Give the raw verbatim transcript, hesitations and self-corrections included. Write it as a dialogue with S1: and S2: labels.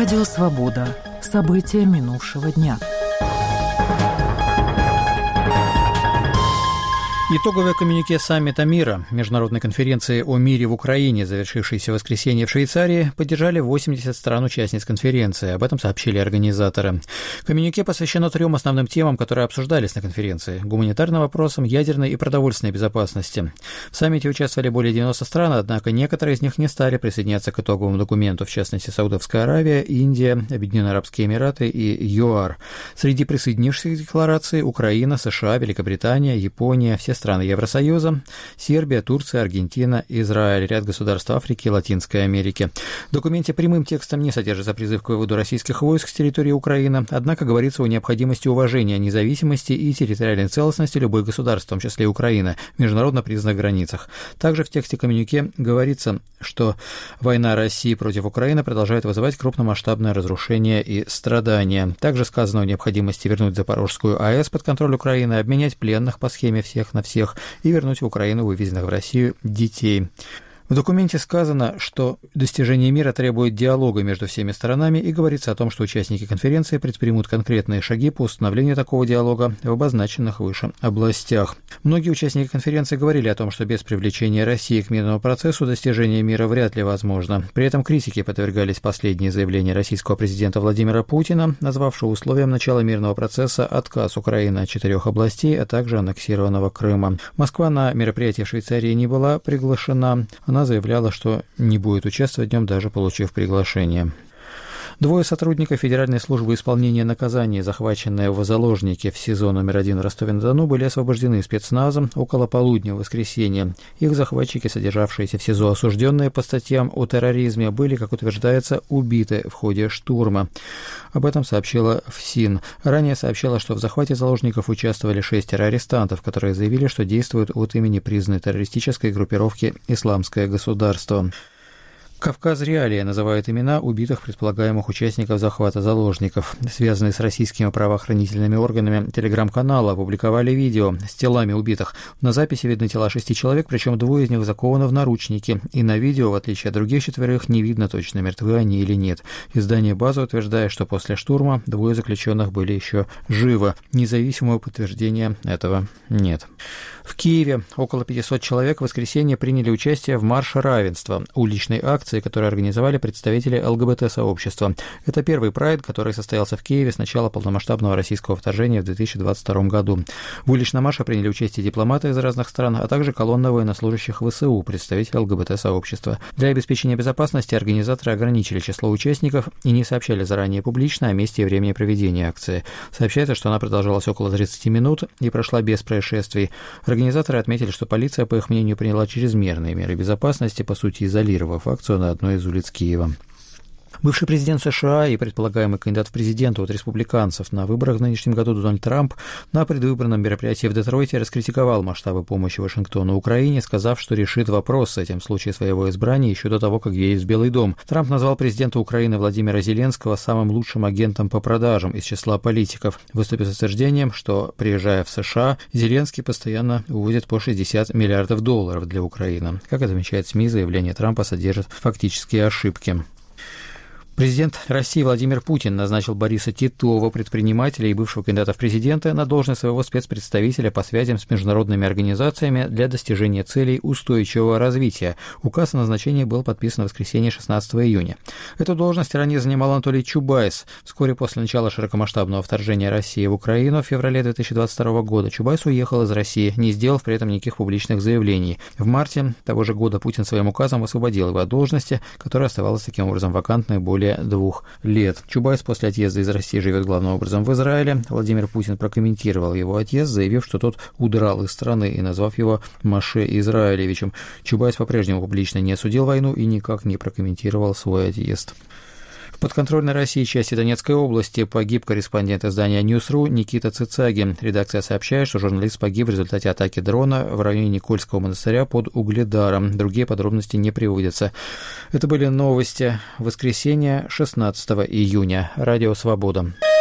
S1: Радио «Свобода». События минувшего дня.
S2: Итоговое коммюнике саммита мира, международной конференции о мире в Украине, завершившейся в воскресенье в Швейцарии, поддержали восемьдесят стран-участниц конференции. Об этом сообщили организаторы. Коммюнике посвящено трем основным темам, которые обсуждались на конференции: гуманитарным вопросам, ядерной и продовольственной безопасности. В саммите участвовали более девяноста стран, однако некоторые из них не стали присоединяться к итоговому документу, в частности, Саудовская Аравия, Индия, Объединенные Арабские Эмираты и ЮАР. Среди присоединившихся к декларации Украина, США, Великобритания, Япония, все страны Евросоюза, Сербия, Турция, Аргентина, Израиль, ряд государств Африки и Латинской Америки. В документе прямым текстом не содержится призыв к выводу российских войск с территории Украины, однако говорится о необходимости уважения независимости и территориальной целостности любых государств, в том числе и Украины, в международно признанных границах. Также в тексте коммюнике говорится, что война России против Украины продолжает вызывать крупномасштабное разрушение и страдания. Также сказано о необходимости вернуть Запорожскую АЭС под контроль Украины, обменять пленных по схеме всех на всех и вернуть в Украину вывезенных в Россию детей. В документе сказано, что достижение мира требует диалога между всеми сторонами, и говорится о том, что участники конференции предпримут конкретные шаги по установлению такого диалога в обозначенных выше областях. Многие участники конференции говорили о том, что без привлечения России к мирному процессу достижение мира вряд ли возможно. При этом критике подвергались последние заявления российского президента Владимира Путина, назвавшего условием начала мирного процесса отказ Украины от четырех областей, а также аннексированного Крыма. Москва на мероприятии в Швейцарии не была приглашена. Она заявляла, что не будет участвовать в нем, даже получив приглашение. Двое сотрудников Федеральной службы исполнения наказаний, захваченные в заложники в СИЗО номер один в Ростове-на-Дону, были освобождены спецназом около полудня в воскресенье. Их захватчики, содержавшиеся в СИЗО осужденные по статьям о терроризме, были, как утверждается, убиты в ходе штурма. Об этом сообщила ФСИН. Ранее сообщала, что в захвате заложников участвовали шестеро арестантов, которые заявили, что действуют от имени признанной террористической группировки «Исламское государство». «Кавказ Реалия» называет имена убитых предполагаемых участников захвата заложников. Связанные с российскими правоохранительными органами телеграм-канала опубликовали видео с телами убитых. На записи видны тела шести человек, причем двое из них закованы в наручники. И на видео, в отличие от других четверых, не видно точно, мертвы они или нет. Издание «База» утверждает, что после штурма двое заключенных были еще живы. Независимого подтверждения этого нет. В Киеве около пятисот человек в воскресенье приняли участие в марше равенства, уличной акции, которую организовали представители ЛГБТ-сообщества. Это первый прайд, который состоялся в Киеве с начала полномасштабного российского вторжения в две тысячи двадцать втором году. В уличном марше приняли участие дипломаты из разных стран, а также колонна военнослужащих ВСУ, представители ЛГБТ-сообщества. Для обеспечения безопасности организаторы ограничили число участников и не сообщали заранее публично о месте и времени проведения акции. Сообщается, что она продолжалась около тридцати минут и прошла без происшествий. Организаторы отметили, что полиция, по их мнению, приняла чрезмерные меры безопасности, по сути, изолировав акцию на одной из улиц Киева. Бывший президент США и предполагаемый кандидат в президенты от республиканцев на выборах в нынешнем году Дональд Трамп на предвыборном мероприятии в Детройте раскритиковал масштабы помощи Вашингтону Украине, сказав, что решит вопрос с этим в случае своего избрания еще до того, как едет в Белый дом. Трамп назвал президента Украины Владимира Зеленского самым лучшим агентом по продажам из числа политиков, выступив с утверждением, что, приезжая в США, Зеленский постоянно увозит по шестьдесят миллиардов долларов для Украины. Как отмечает СМИ, заявление Трампа содержит фактические ошибки. Президент России Владимир Путин назначил Бориса Титова, предпринимателя и бывшего кандидата в президенты, на должность своего спецпредставителя по связям с международными организациями для достижения целей устойчивого развития. Указ о назначении был подписан в воскресенье шестнадцатого июня. Эту должность ранее занимал Анатолий Чубайс. Вскоре после начала широкомасштабного вторжения России в Украину в феврале две тысячи двадцать второго года Чубайс уехал из России, не сделав при этом никаких публичных заявлений. В марте того же года Путин своим указом освободил его от должности, которая оставалась таким образом вакантной более двух лет. Чубайс после отъезда из России живет главным образом в Израиле. Владимир Путин прокомментировал его отъезд, заявив, что тот удрал из страны и назвав его Моше Израилевичем. Чубайс по-прежнему публично не осудил войну и никак не прокомментировал свой отъезд. В подконтрольной России части Донецкой области погиб корреспондент издания Ньюс.ру Никита Цицагин. Редакция сообщает, что журналист погиб в результате атаки дрона в районе Никольского монастыря под Угледаром. Другие подробности не приводятся. Это были новости воскресенья шестнадцатого июня. Радио «Свобода».